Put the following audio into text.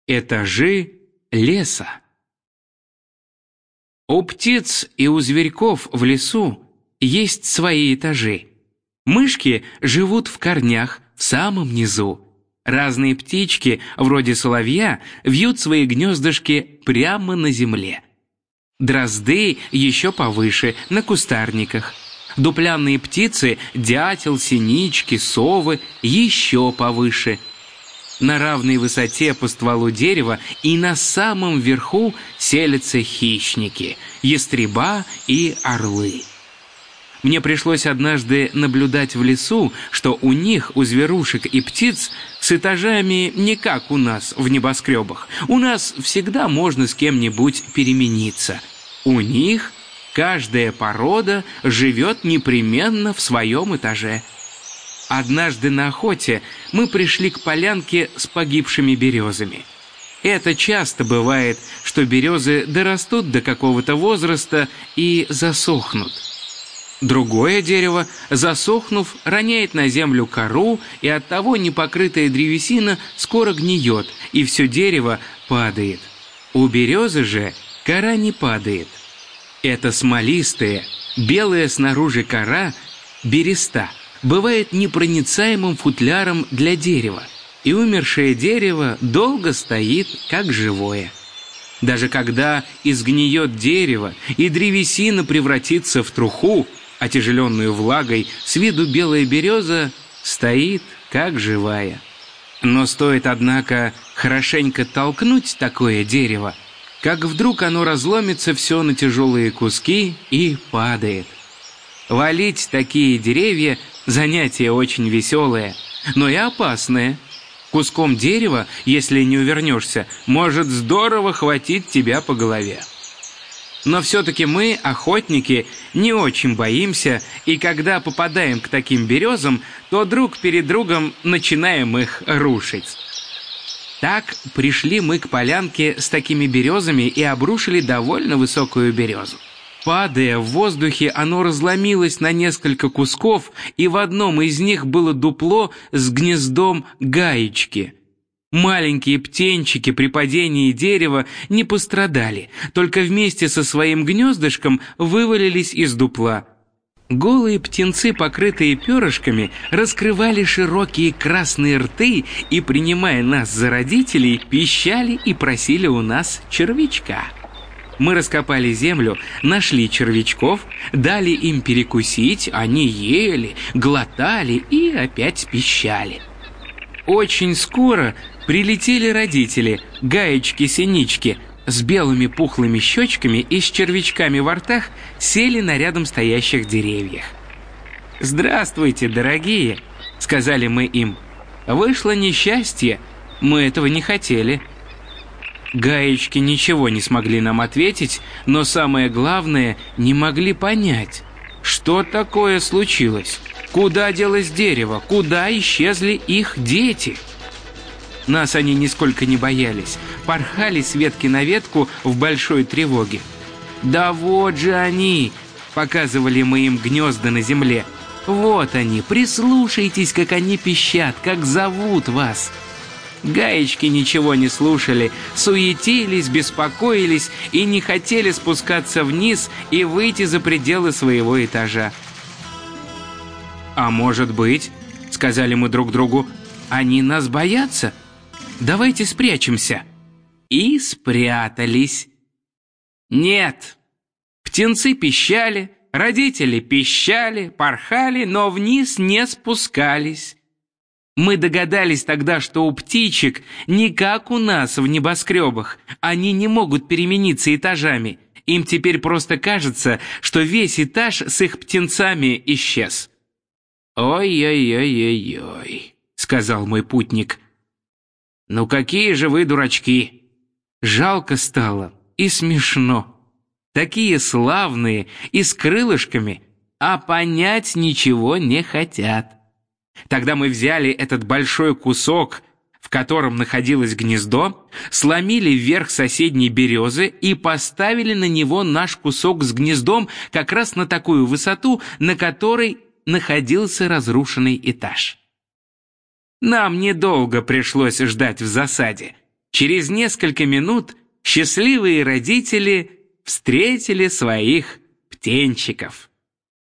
Этажи леса. У птиц и у зверьков в лесу есть свои этажи. Мышки живут в корнях в самом низу. Разные птички, вроде соловья, вьют свои гнездышки прямо на земле. Дрозды еще повыше, на кустарниках. Дуплянные птицы, дятел, синички, совы, еще повыше. На равной высоте по стволу дерева и на самом верху селятся хищники, ястреба и орлы. Мне пришлось однажды наблюдать в лесу, что у них, у зверушек и птиц, с этажами не как у нас в небоскребах. У нас всегда можно с кем-нибудь перемениться. У них каждая порода живет непременно в своем этаже. Однажды на охоте мы пришли к полянке с погибшими березами. Это часто бывает, что березы дорастут до какого-то возраста и засохнут. Другое дерево, засохнув, роняет на землю кору, и оттого непокрытая древесина скоро гниет, и все дерево падает. У березы же кора не падает. Это смолистая, белая снаружи кора, береста, бывает непроницаемым футляром для дерева, и умершее дерево долго стоит, как живое. Даже когда изгниет дерево, и древесина превратится в труху, отяжеленную влагой, с виду белая береза стоит, как живая. Но стоит, однако, хорошенько толкнуть такое дерево, как вдруг оно разломится все на тяжелые куски и падает. Валить такие деревья – занятие очень веселое, но и опасное. Куском дерева, если не увернешься, может здорово хватить тебя по голове. Но все-таки мы, охотники, не очень боимся, и когда попадаем к таким березам, то друг перед другом начинаем их рушить. Так пришли мы к полянке с такими березами и обрушили довольно высокую березу. Падая в воздухе, оно разломилось на несколько кусков, и в одном из них было дупло с гнездом гаечки. Маленькие птенчики при падении дерева не пострадали, только вместе со своим гнездышком вывалились из дупла. Голые птенцы, покрытые перышками, раскрывали широкие красные рты и, принимая нас за родителей, пищали и просили у нас червячка. Мы раскопали землю, нашли червячков, дали им перекусить, они ели, глотали и опять пищали. Очень скоро прилетели родители, гаечки-синички, с белыми пухлыми щечками и с червячками во ртах сели на рядом стоящих деревьях. «Здравствуйте, дорогие!» — сказали мы им. «Вышло несчастье, мы этого не хотели». Гаечки ничего не смогли нам ответить, но самое главное, не могли понять, что такое случилось, куда делось дерево, куда исчезли их дети. Нас они нисколько не боялись, порхали с ветки на ветку в большой тревоге. «Да вот же они!» — показывали мы им гнезда на земле. «Вот они, прислушайтесь, как они пищат, как зовут вас!» Гаечки ничего не слушали, суетились, беспокоились и не хотели спускаться вниз и выйти за пределы своего этажа. «А может быть, — сказали мы друг другу, — они нас боятся? Давайте спрячемся». И спрятались. Нет, птенцы пищали, родители пищали, порхали, но вниз не спускались. Мы догадались тогда, что у птичек не как у нас в небоскребах. Они не могут перемениться этажами. Им теперь просто кажется, что весь этаж с их птенцами исчез. «Ой-ой-ой-ой-ой», — сказал мой путник. «Ну какие же вы дурачки!» Жалко стало и смешно. Такие славные и с крылышками, а понять ничего не хотят. Тогда мы взяли этот большой кусок, в котором находилось гнездо, сломили вверх соседней березы и поставили на него наш кусок с гнездом как раз на такую высоту, на которой находился разрушенный этаж. Нам недолго пришлось ждать в засаде. Через несколько минут счастливые родители встретили своих птенчиков.